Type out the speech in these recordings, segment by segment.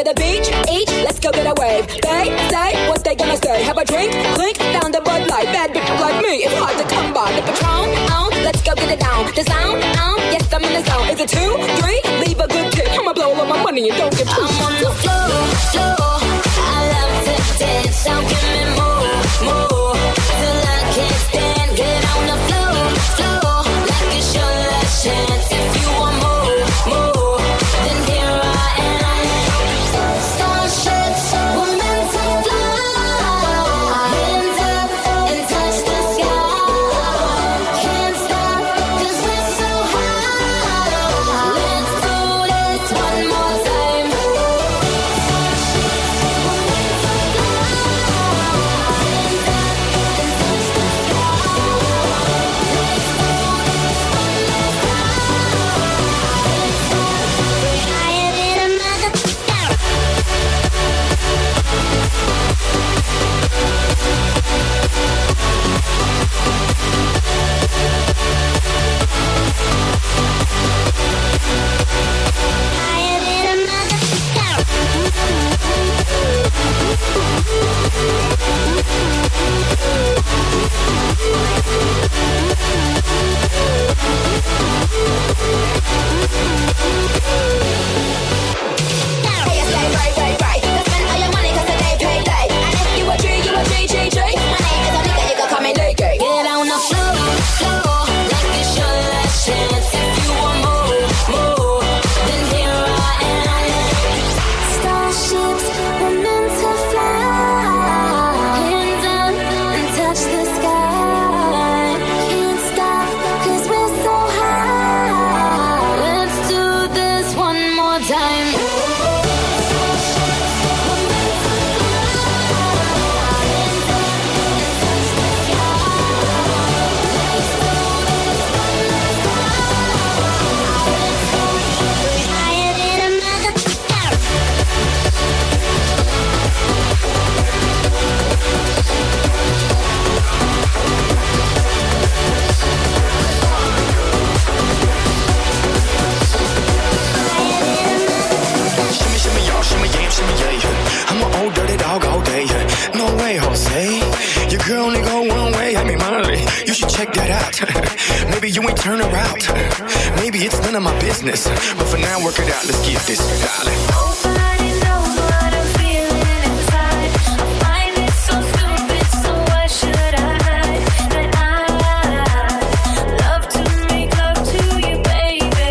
the beach, each, let's go get a wave. They say what they gonna say. Have a drink, clink, found a Bud Light. Bad bitch like me, it's hard to come by. The Patron, let's go get it down. The sound, yes, I'm in the zone. Is it 2, 3? Leave a good tip. I'ma blow all my money and don't get too. I'm on the floor, floor. I love to dance, so give me more, till I can't stand. Get on the floor, floor, like it's your last chance. If you want more, then here I am. Starships were meant to fly. Hands up and touch the sky. Can't stop 'cause we're so high. Let's do this one more time. Turn around. Maybe it's none of my business, but for now, work it out. Let's get this, darling. Nobody knows what I'm feeling inside. I find it so stupid, so why should I hide? That I love to make love to you, baby.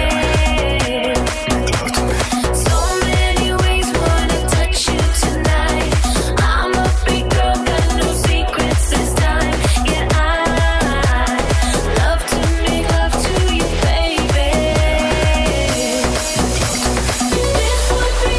So many ways wanna touch you tonight. I'm a big girl, got no secrets this time. Yeah, I love to make love to you, baby. This would be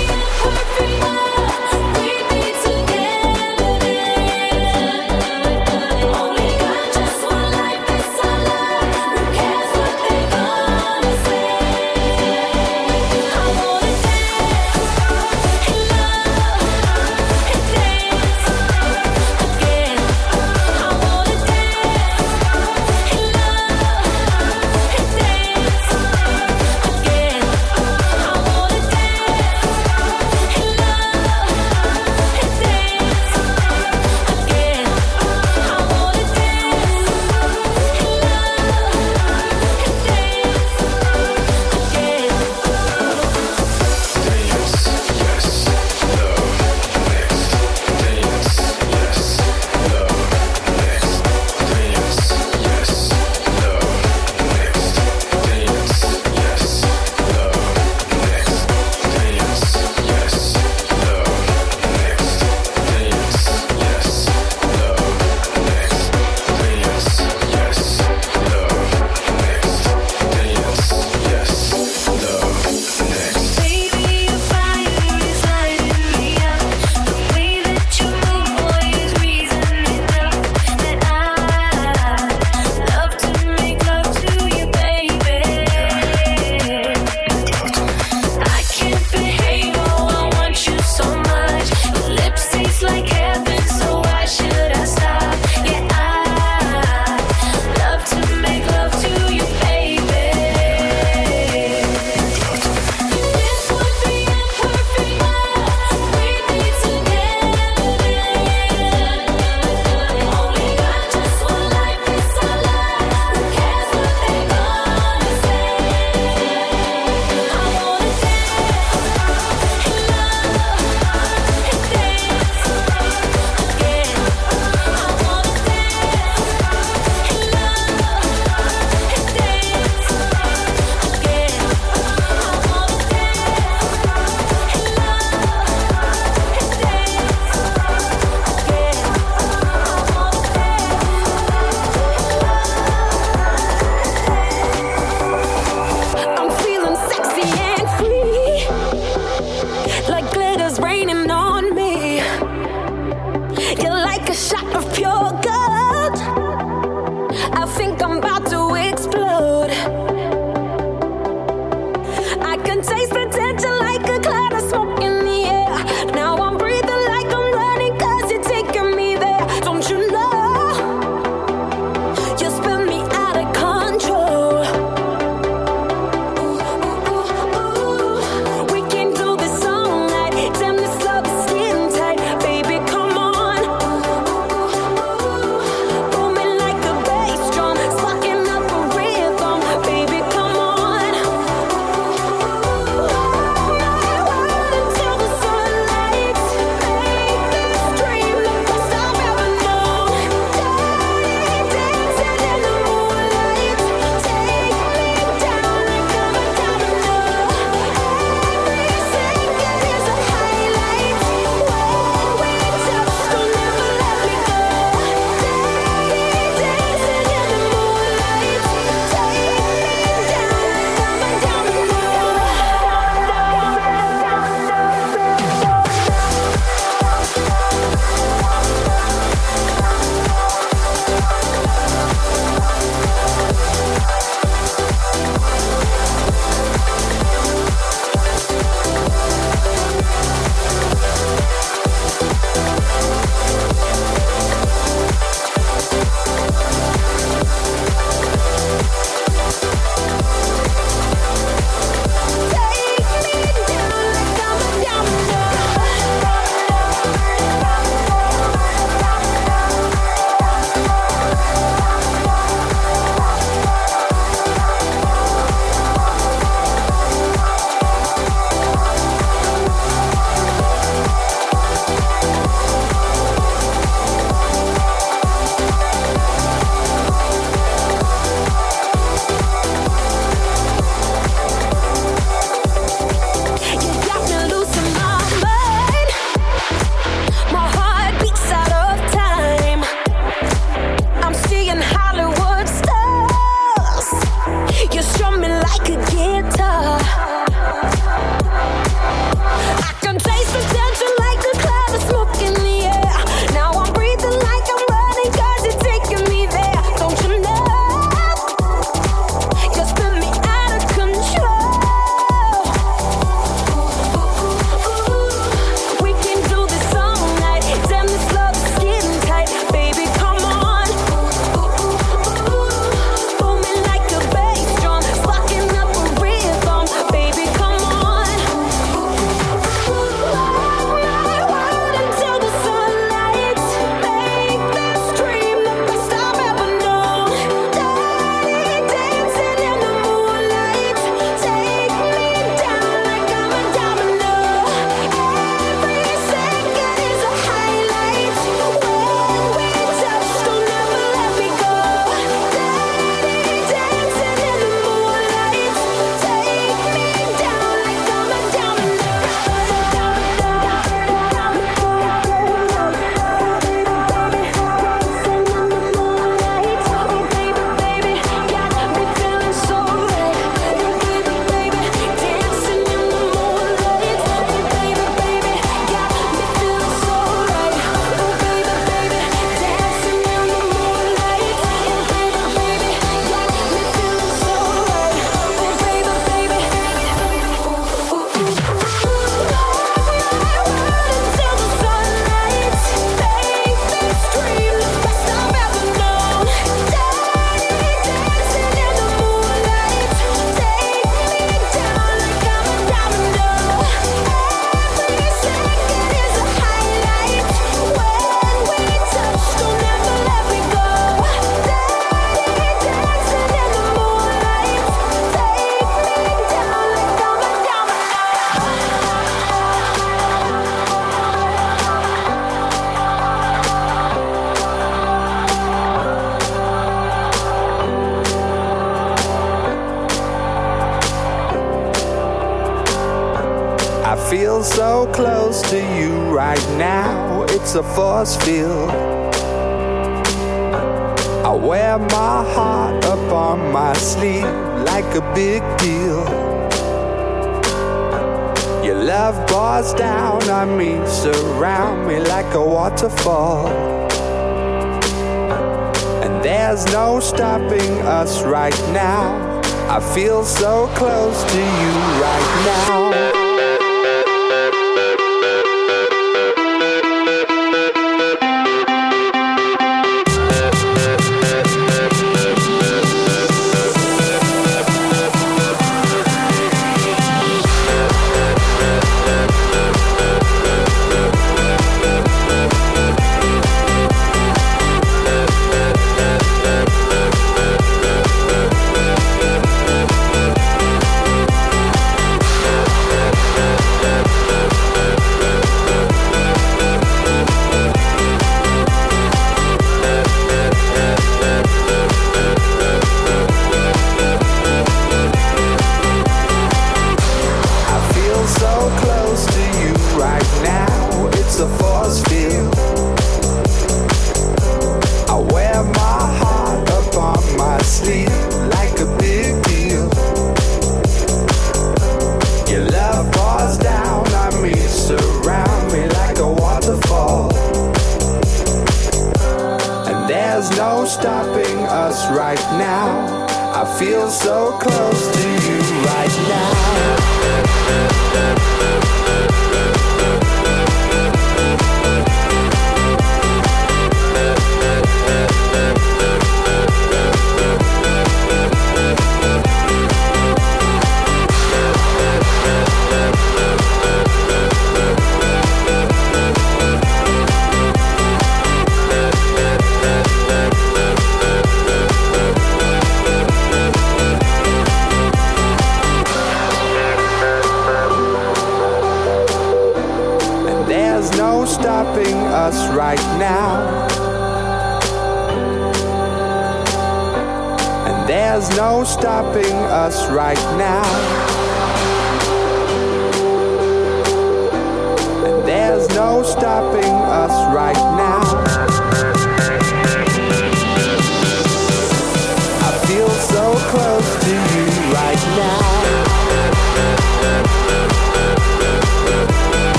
feel so close to you right now. It's a force field. I wear my heart up on my sleeve like a big deal. Your love pours down on me, surround me like a waterfall. And there's no stopping us right now. I feel so close to you right now.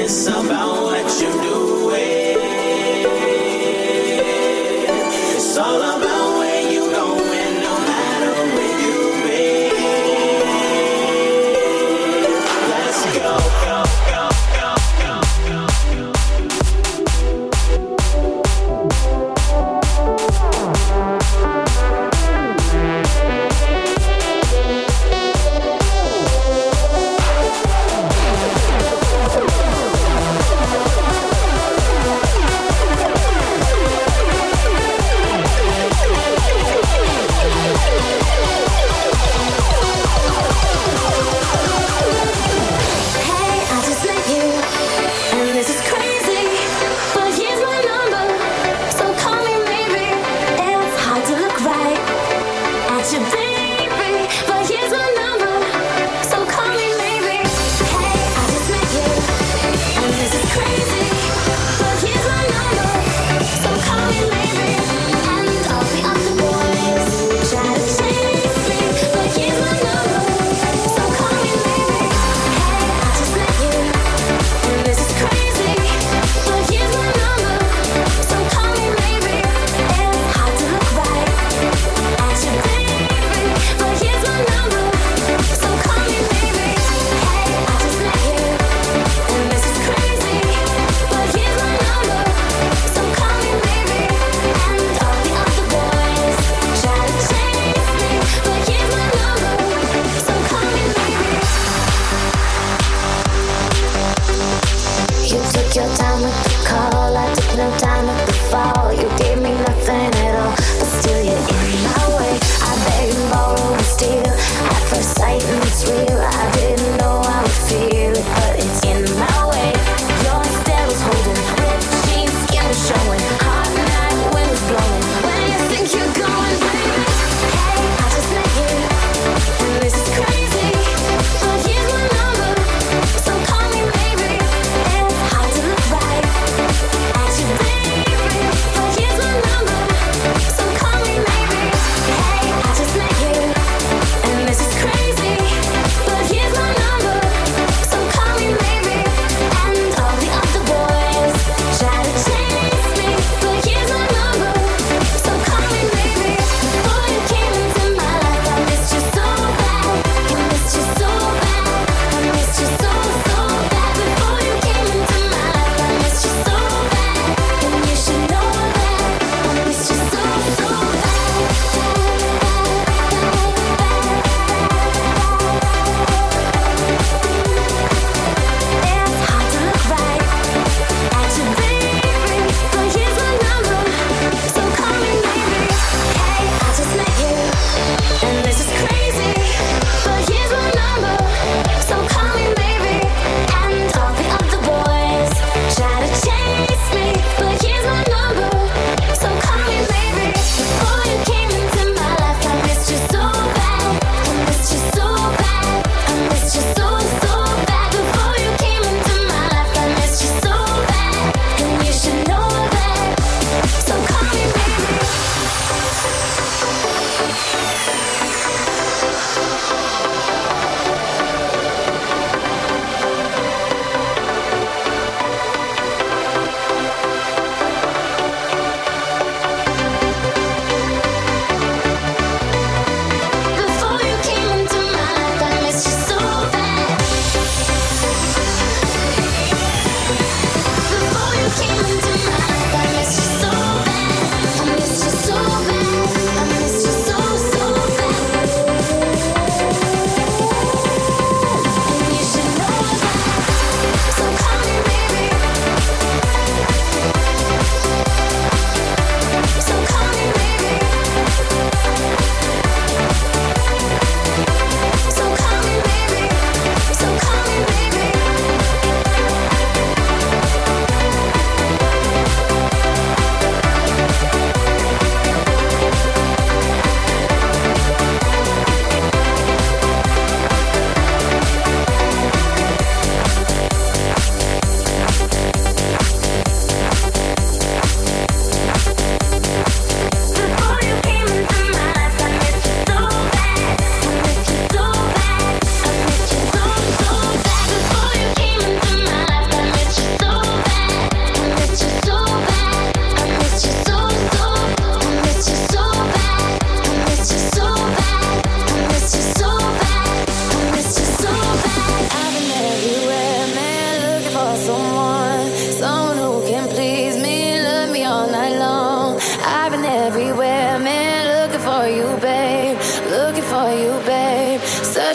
It's about what you do. It's all about where you going, no matter where you be. Let's go, go, go, go, go, go.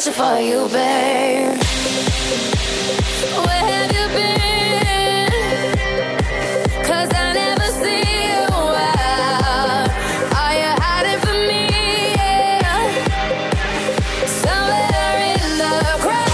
searching for you, babe. Where have you been? 'Cause I never see you out. Are you hiding from me? Yeah. Somewhere in the crowd.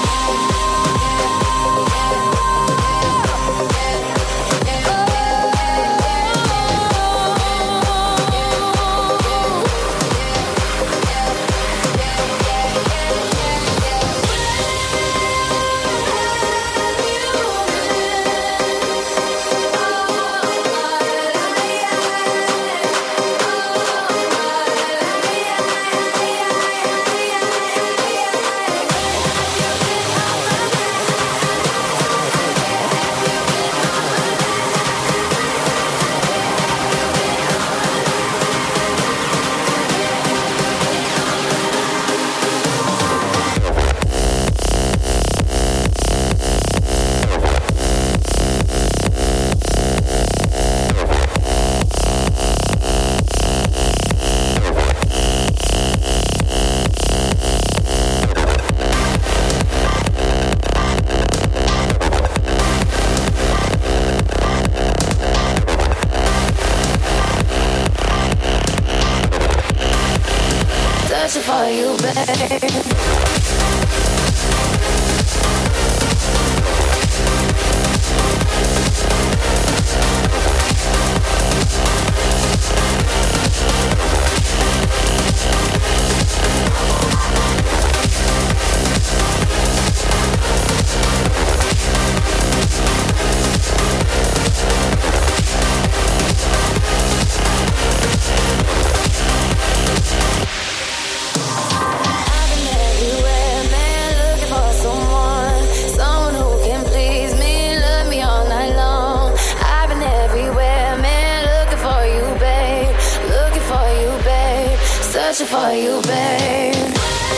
Searching for you, babe. Searching for you, babe.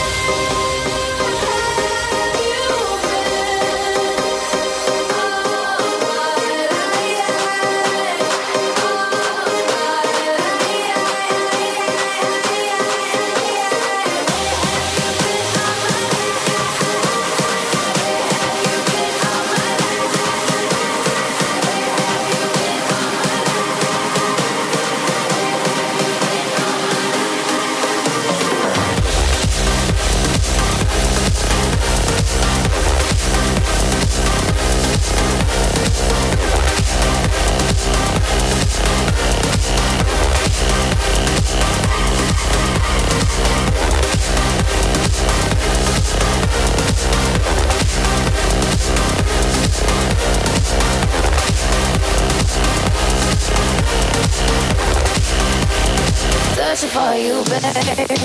Searching for you, babe.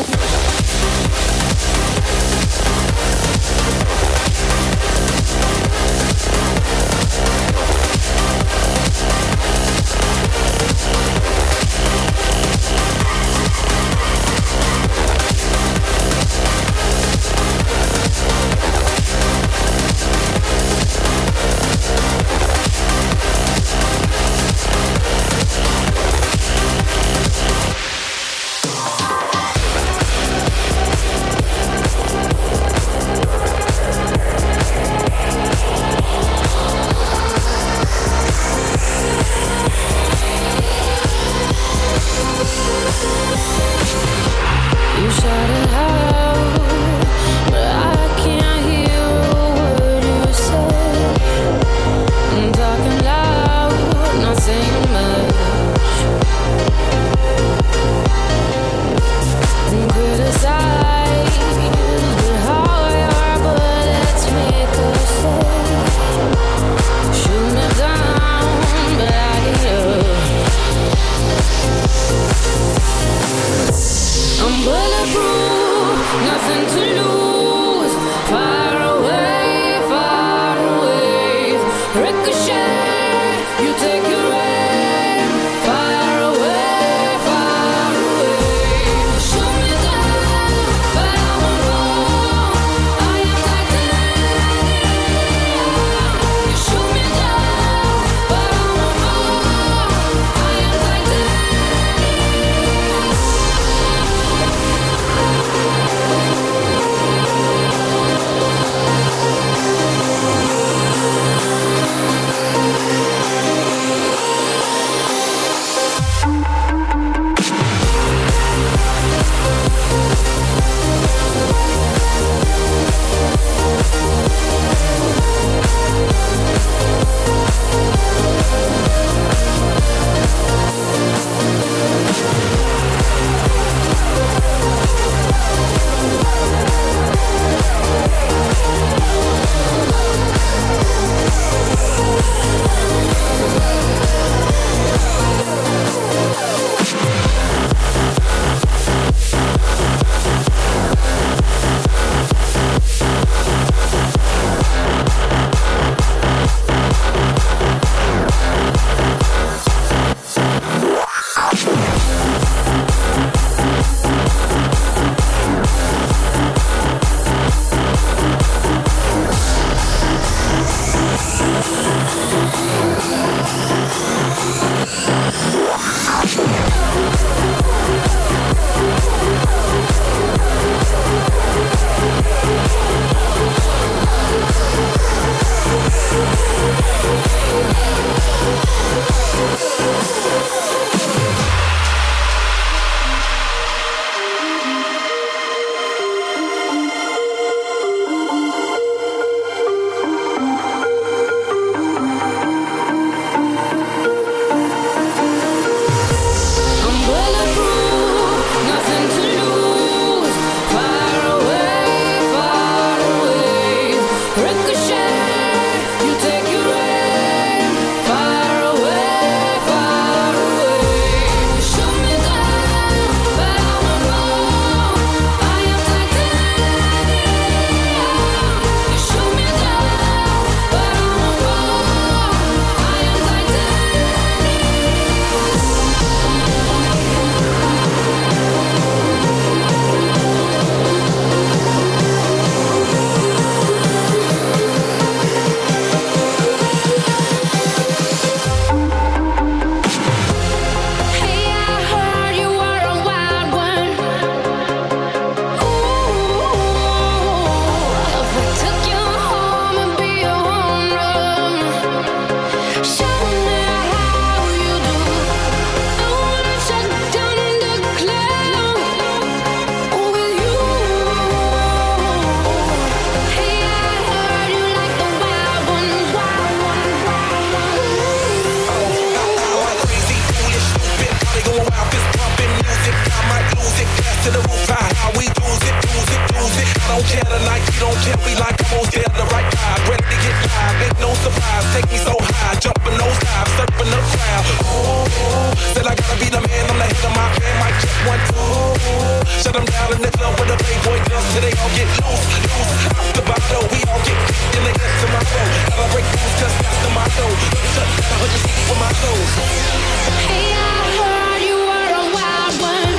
be like I'm on scale, the right vibe, ready to get live. Ain't no surprise, take me so high, jumping those dives, surfing the crowd. Ooh, said I gotta be the man, I'm the head of my band, mic check 1, 2. Shut them down in the club with the Playboy girls till they all get loose, loose. Out the bottle, we all get kicked in the ass tomorrow. Gotta break rules, cause that's the motto. Shut down, 100 feet for my toes. Hey, I heard you were a wild one.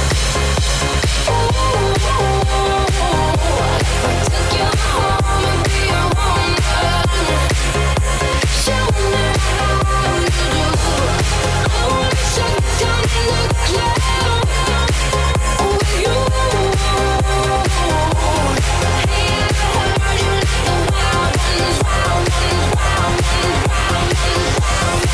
Took you home and be a home run. Show me how you do. I wanna shut down the club with you. Hey, I heard you like the wild ones, wild ones, wild ones, wild ones, wild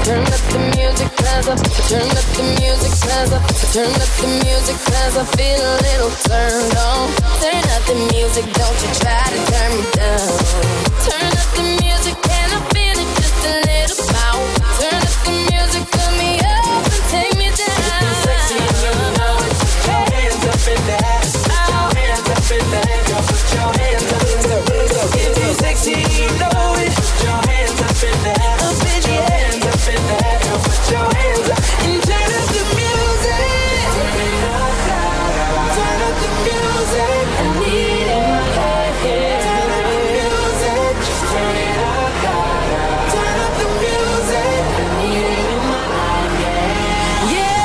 turn up the music 'cause I turn up the music 'cause I turn up the music 'cause I feel a little turned on. Turn up the music, don't you try to turn me down. Turn up the music and I feel it just a little more. Turn up the music, put me up and take me down. If you're sexy and you know it, put your hands up in the air. Put your hands up in the air, girl, put your hands up in the air. If you're sexy and you know it, put your hands up in the air. Put your hands up in the air, girl, put your hands up and turn up the music. Turn it up, turn up the music. I need it in my life, yeah. Turn up the music, just turn it up, turn up the music. I need it in my life, yeah. Yeah.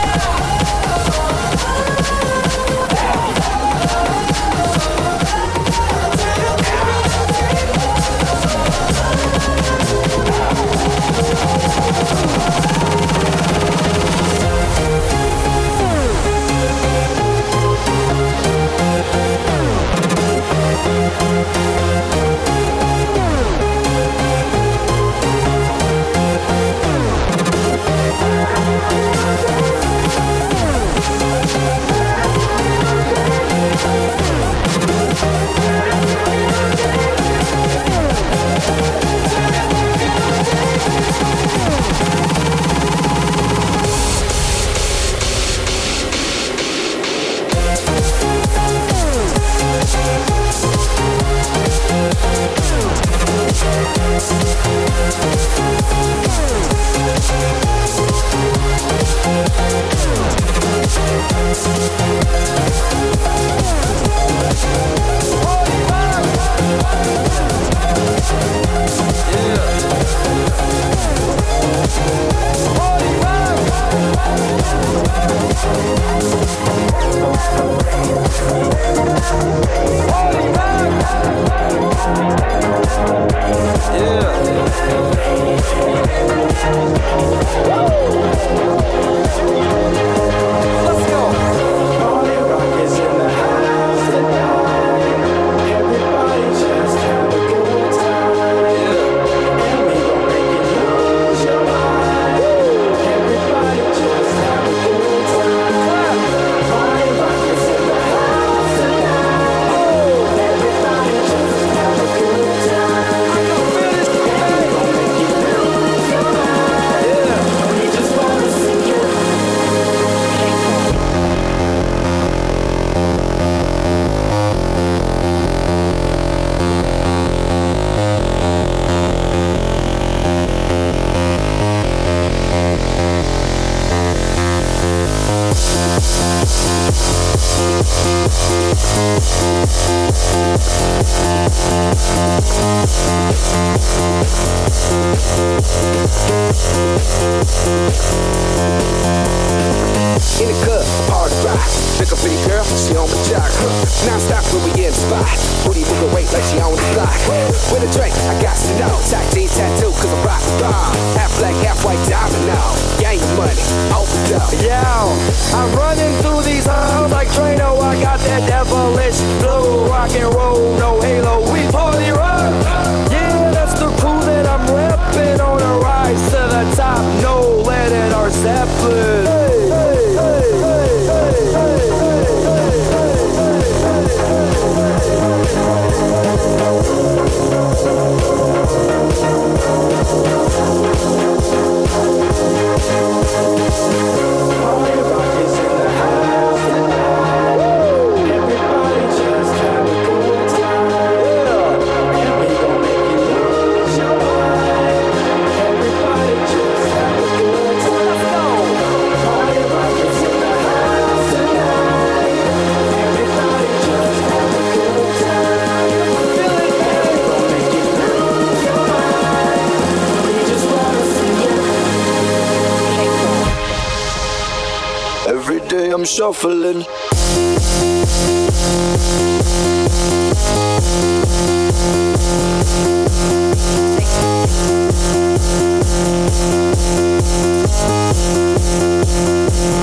In the club, hard to rock. Pick up pretty girl, she on my jock. Non-stop when we in the spot. Booty moving weight like she on the block. With a drink, I got to know. Tight jeans tattoo, cause I'm rock bomb. Half black, half white diamond now. Gang money, open up. Yo, I'm running through these halls like Trano. I got that devilish flow. Rock and roll, no halo, we party rock. Yeah, that's the crew that I'm repping on a rise to the top. No lead in our Zeppelin. Hey, hey, hey, hey, hey, I'm shuffling.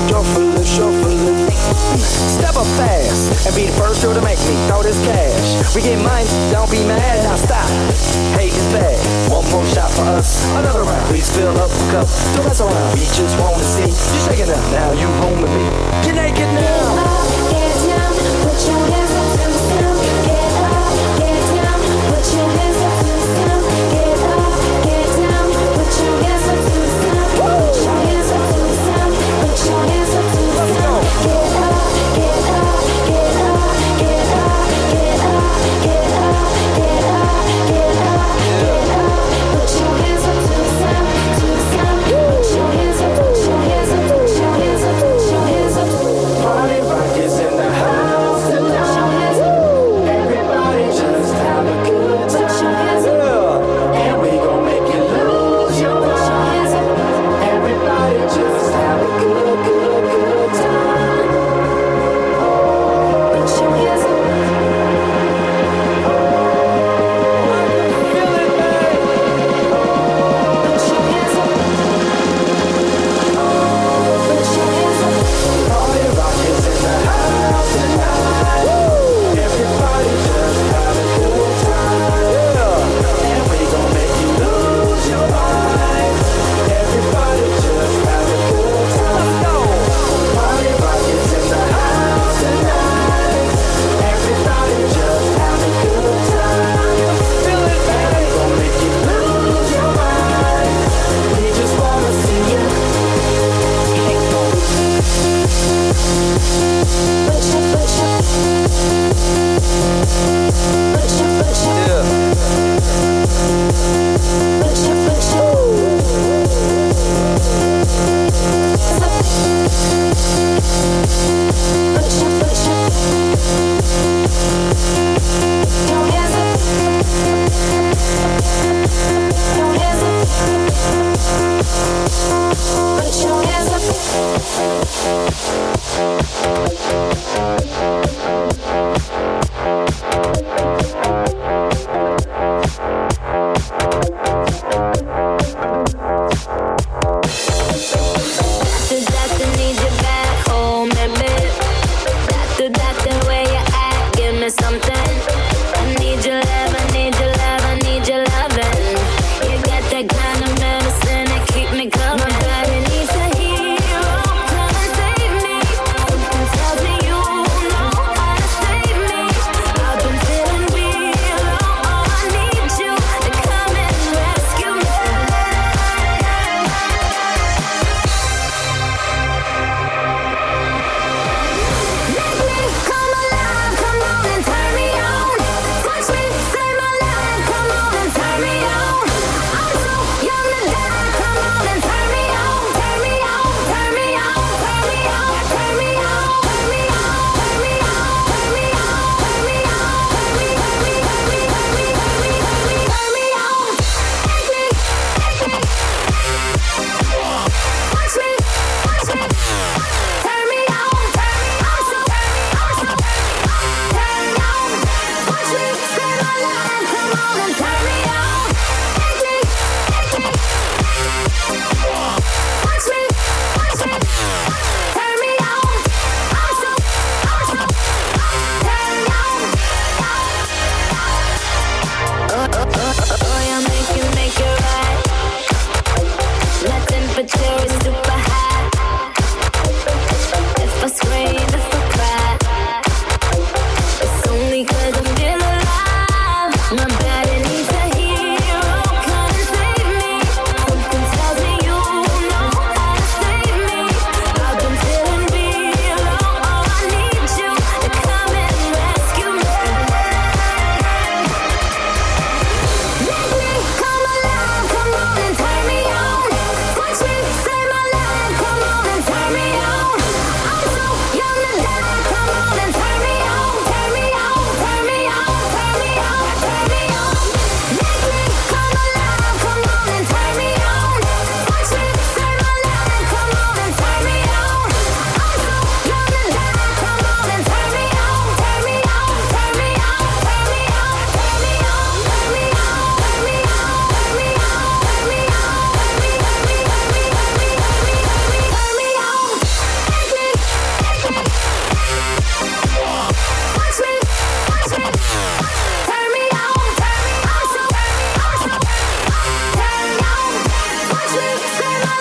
Shuffling. Step up fast and be the first girl to make me throw this cash. We get money, don't be mad, now stop. Hate is bad. One more shot for us, another round. Please fill up the cup, don't mess around. We just wanna see you shaking up. Now you home with me. Get naked now. Get down, put your hands up to the sound. Get up, get down, put your hands up to the sound. Get up, get down, put your hands up to the sound. Put your hands up to the sound. Put your hands up to the sound. Get up, get up, get up, get up, get up, get up, get up, get up, get up. Put your hands up to the sound, to the sound. Put your hands up, put your hands up, put your hands up, put your hands up. Party rock is in the house tonight. Everybody just have a good time.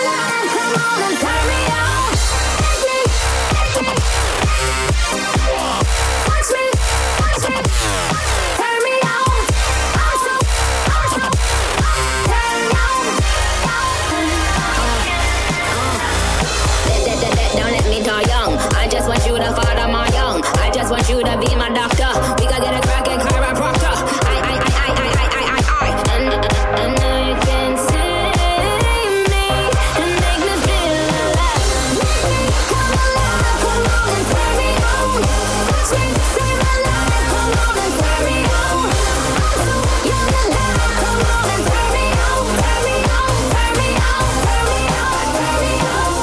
alive, come on and turn me on. Watch me, turn me on. Don't let me die young. I just want you to father my young. I just want you to be my doctor. We could get a cracking chiropractor. And I can save me and make me feel alive. Come alive, come on and turn me on. Watch me save my life. Come on and turn me on. You're alive. Come on and turn me on. Turn me on. Turn me on. Turn me on. Turn me on.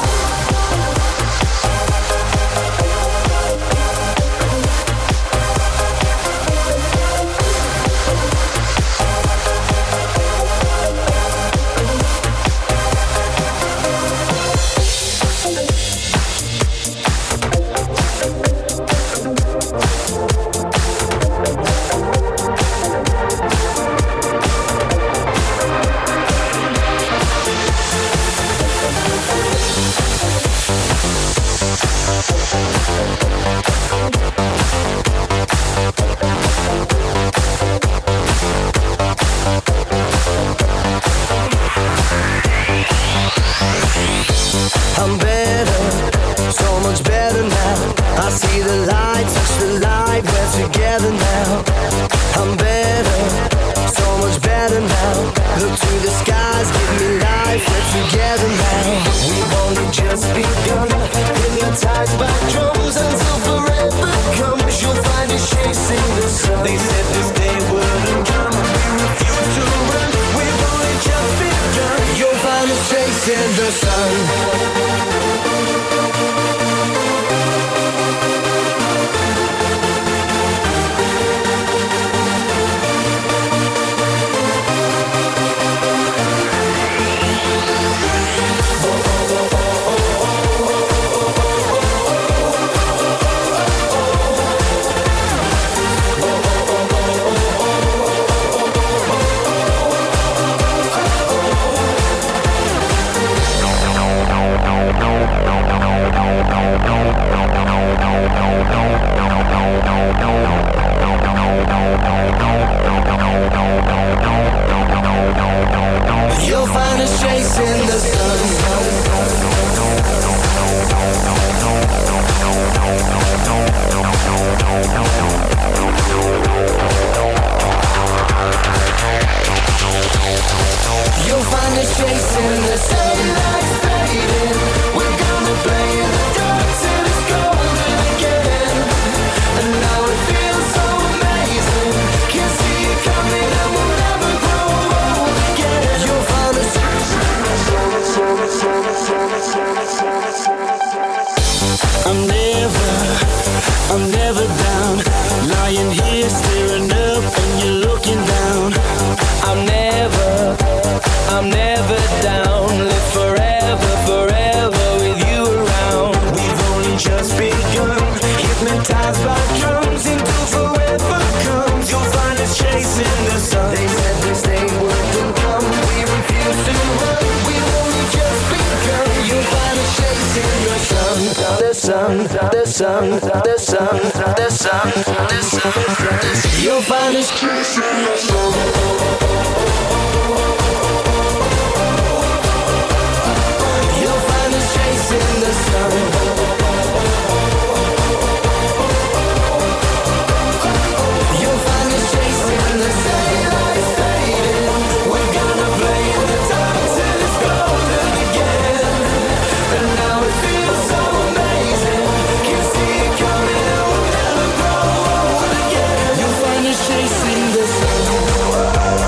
I'm better, so much better now. I see the light, touch the light, we're together now. I'm better, so much better now. Look to the skies, give me life, we're together now. We've only just begun, hypnotized by drums until forever comes. You'll find us chasing the sun. They said this day wouldn't come, we refuse to run. We've only just begun. You'll find us chasing the sun. You'll find us chasing the sun. You'll find us chasing the sun. Lights fading, we're gonna play in the dark till it's golden again. And now it feels so amazing. Can't see it coming and we'll never grow old again. You'll find us. I'm never down. Lying here staring up and you're looking down. I'm never down. Live forever, forever with you around. We've only just begun, hypnotized by drums until forever comes. You'll find us chasing the sun. They said this day wouldn't come, we refuse to run. We've only just begun. You'll find us chasing the sun. The sun, the sun, the sun, the sun, the sun, the sun. You'll find us chasing the sun. You'll find us chasing the sun. You'll find us chasing the sun. Lights fading, we're gonna play in the dark till it's golden again. And now it feels so amazing. Can't see it coming and we'll never grow old again. You'll find us chasing the sun.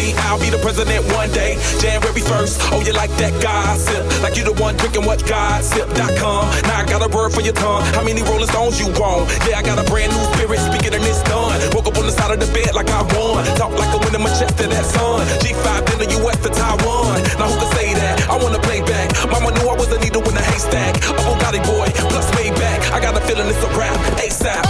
me, I'll be the president one day. January 1st, oh, you like that gossip? Like you the one drinking what gossip.com. Now I got a word for your tongue. How many Rolling Stones you want? Yeah, I got a brand new spirit, speaking and it's done. Woke up on the side of the bed like I won. Talk like a wind in my chest to that sun. G5 in the US to Taiwan. Now who can say that? I wanna play back. Mama knew I was a needle in a haystack. A Bugatti boy, plus Maybach. I got a feeling it's a rap, ASAP.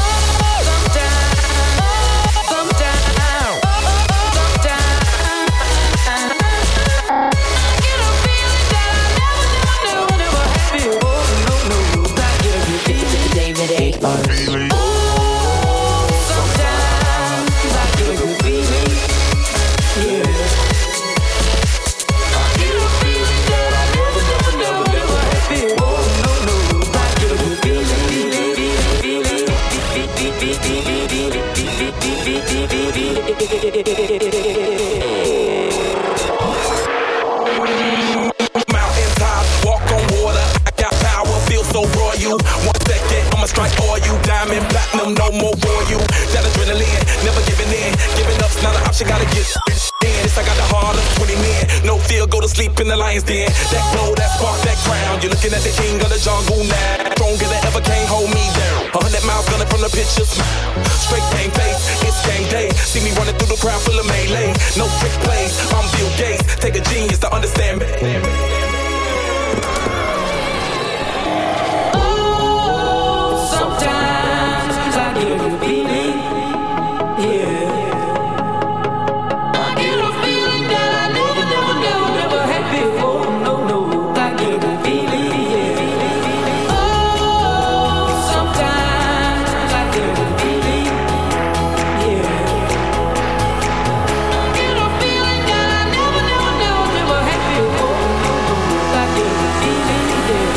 Mountaintop, walk on water. I got power, feel so royal. 1 second, I'ma strike all you. Diamond, platinum, no more for you. That adrenaline, never giving in. Giving up's not an option, gotta get in. This I got the heart of 20 men. No fear, go to sleep in the lion's den. That glow, that spark, that crown. You're looking at the king of the jungle now. Stronger than ever, can't hold me down. 100 miles gunning from the pictures. Straight game face, it's game day. See me running through the crowd full of melee. No trick plays, I'm Bill Gates. Take a genius to understand me. Sometimes I get a feeling, yeah. I get a feeling that I never had before. No, I get a feeling, yeah. Oh, sometimes I get a feeling, yeah. I get a feeling that I never had before. No, I get a feeling, yeah.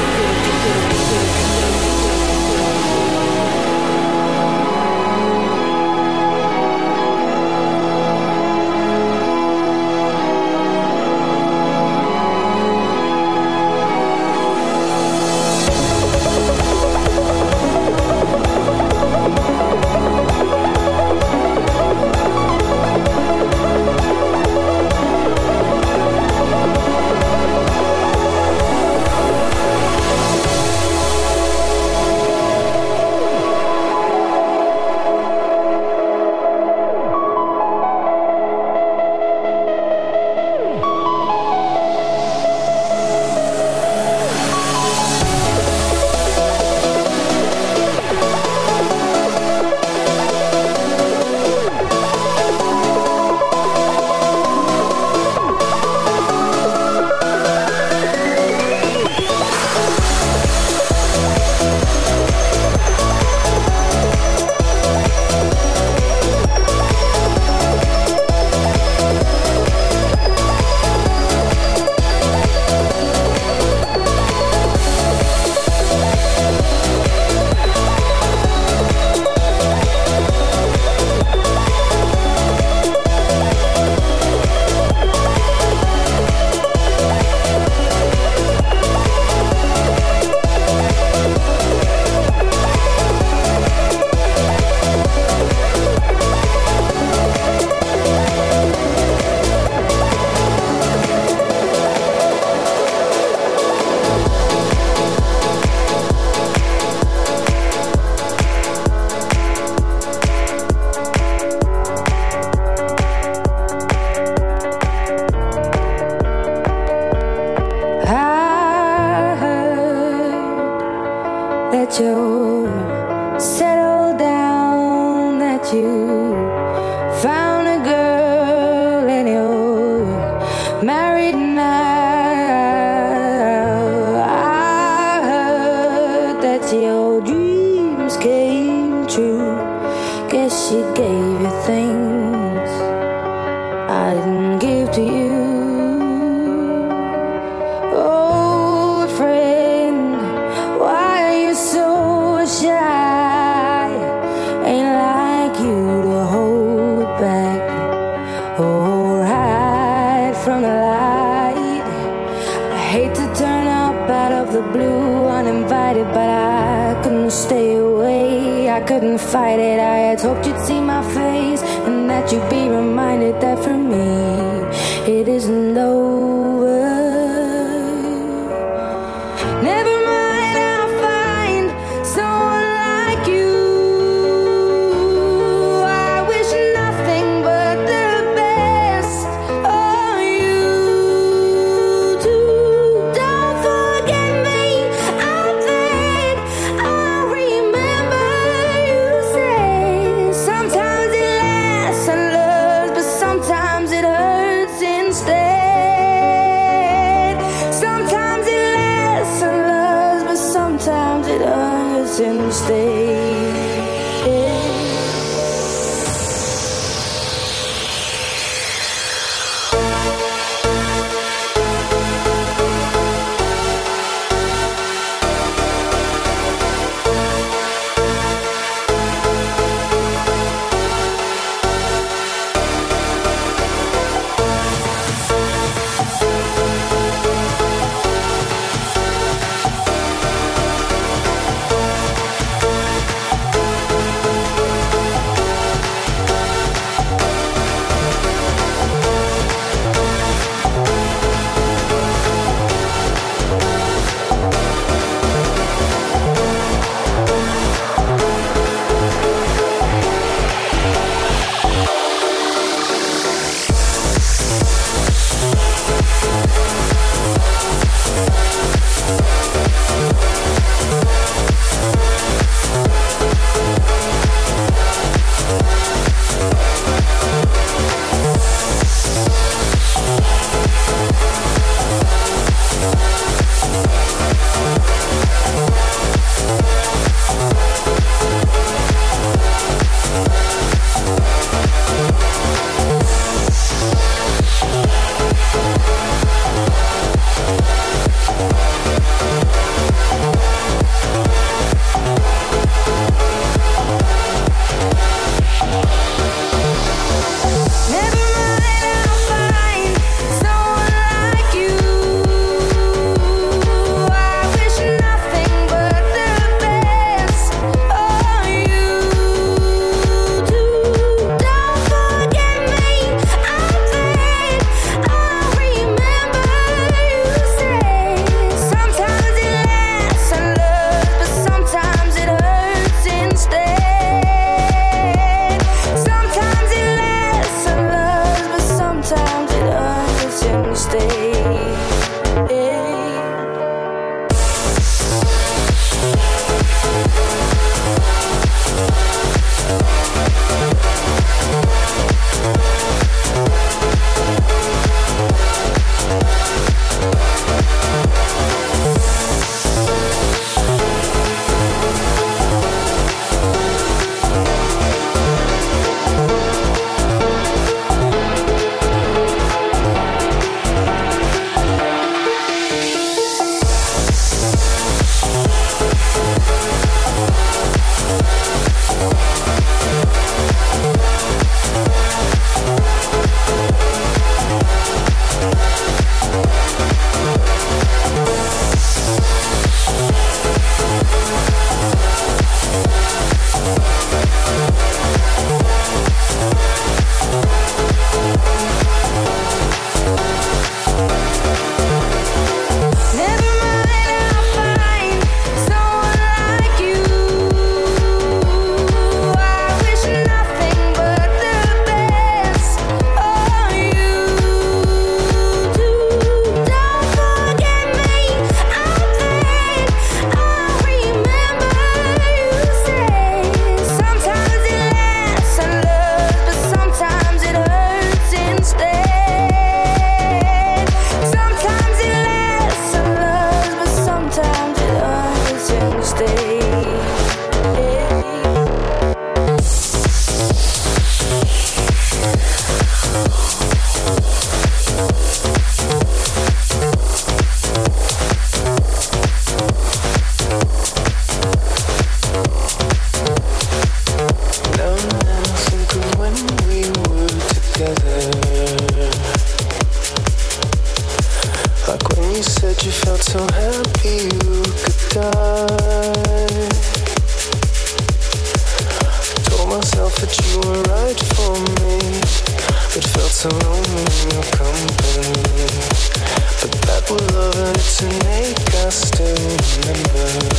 that you settled down, that you found a girl and you're married now. I heard that your dreams came true. Guess she gave you things I didn't give to you. But I couldn't stay away, I couldn't fight it. I had hoped you'd see my face and that you'd be reminded that for me it isn't over. Never mind, I'll find someone like you. I wish nothing but the best of you too. Don't forget me, I think I'll remember you say. Sometimes it lasts and loves, but sometimes it hurts instead. Sometimes it lasts and loves, but sometimes it hurts instead. myself that you were right for me, but felt so lonely in your company. to make us still remember.